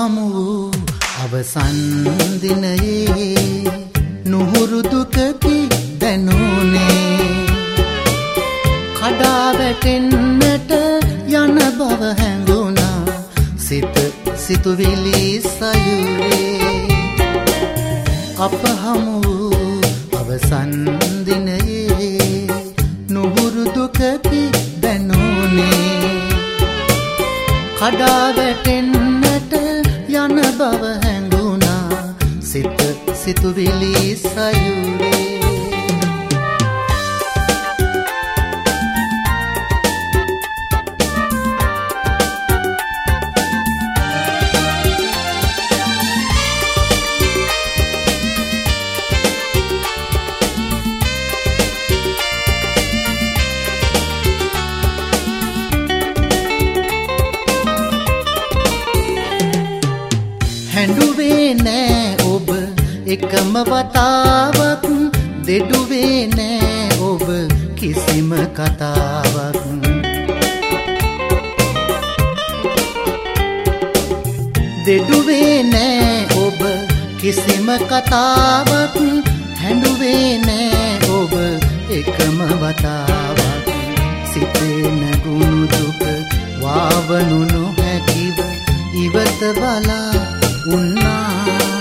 හමු වූ අවසන් දිනයේ නුහුරු දුකකි දැනුනේ කඩා වැටෙන්නට යන බව හැඟුණා සිත සිතුවිලි සයුරේ අප හමු වූ අවසන් දිනයේ නුහුරු දුකකි දැනුනේ කඩා වැටෙන්නට යන බව හැඟුණා සිත සිතුවිලි සයුරේ හැඬුවේ නෑ ඔබ එකම වතාවක් දෙඩුවේ නෑ ඔබ කිසිම කතාවක් දෙඩුවේ නෑ ඔබ කිසිම කතාවක් හැඬුවේ නෑ ඔබ එකම වතාවක් සිතේ නැගුණු දුක වාවනු නොහැකිව ඉවත බලා උන්නා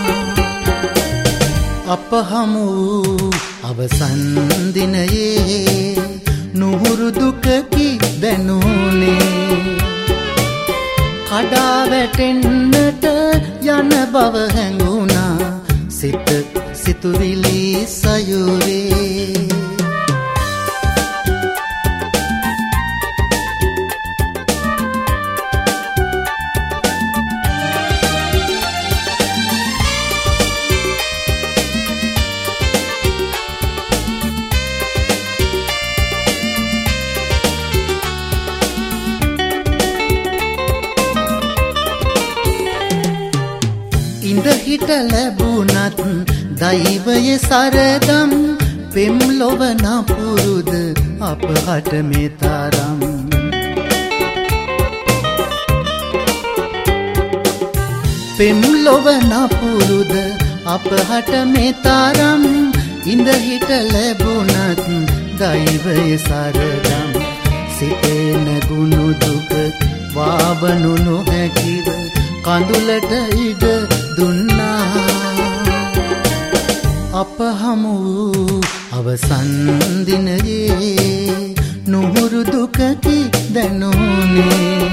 අප හමු අවසන් දිනයේ නුහුරු දුකකි දැනුනේ කඩා වැටෙන්නට යන බව හැඟුණා සිත සිතුවිලි සයුරේ ඉඳ හිට ලැබුණත් දෛවයේ සරදම් පෙම් ලොවන පුරුද අපහට මේ තරම් පෙම් ලොවන පුරුද අපහට මේ තරම් ඉඳ හිට ලැබුණත් දෛවයේ සරදම් සිතේ නැගුණු දුක වාවනු නොහැකිව කඳුලට ඉඩ දුන්නා අප හමු අවසන් දිනයේ නුහුරු දුකකි දැනුනේ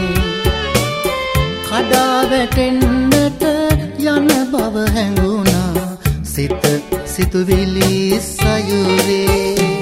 කඩා වැටෙන්නට යන බව හැඟුණා සිත සිතුවිලි සයුරේ